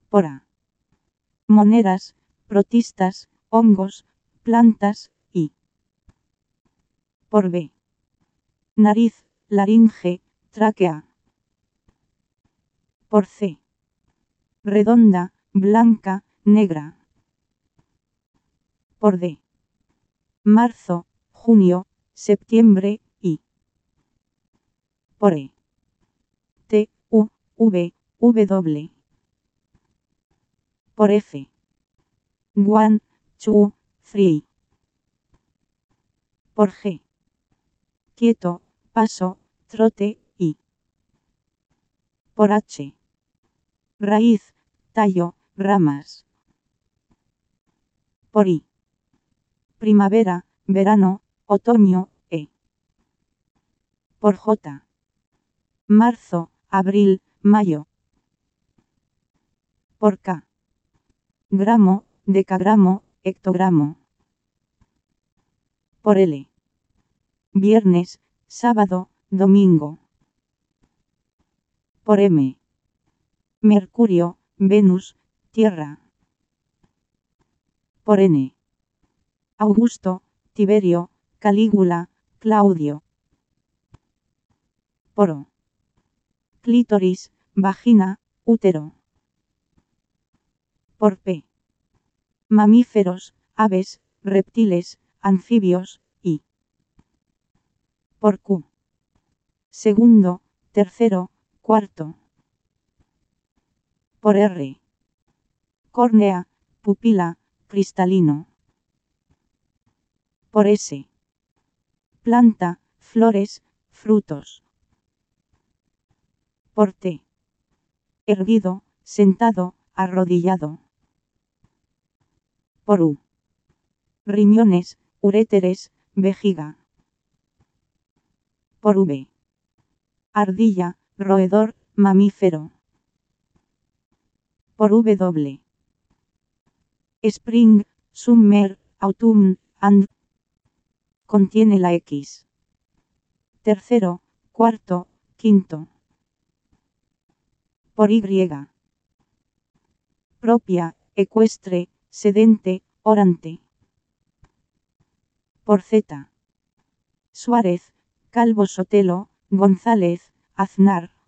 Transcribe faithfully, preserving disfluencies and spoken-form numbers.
Por A. Moneras, protistas, hongos, plantas, y. Por B. Nariz, laringe, tráquea. Por C. Redonda, blanca, negra. Por D. Marzo, junio, septiembre, y. Por E. T, U, V, W. Por F. One, two, three. Por G. Quieto, paso, trote, y. Por H. Raíz, tallo, ramas. Por I. Primavera, verano, otoño, e. Por J. Marzo, abril, mayo. Por K. Gramo, decagramo, hectogramo. Por L. Viernes, sábado, domingo. Por M. Mercurio, Venus, Tierra. Por N. Augusto, Tiberio, Calígula, Claudio. Por O. Clítoris, vagina, útero. Por P. Mamíferos, aves, reptiles, anfibios, y. Por Q. Segundo, tercero, cuarto. Por R. Córnea, pupila, cristalino. Por S. Planta, flores, frutos. Por T. Erguido, sentado, arrodillado. Por U. Riñones, uréteres, vejiga. Por V. Ardilla, roedor, mamífero. Por W. Spring, summer, autumn, and. Contiene la X. Tercero, cuarto, quinto. Por Y. Propia, ecuestre, sedente, orante. Por Z. Suárez, Calvo Sotelo, González, Aznar.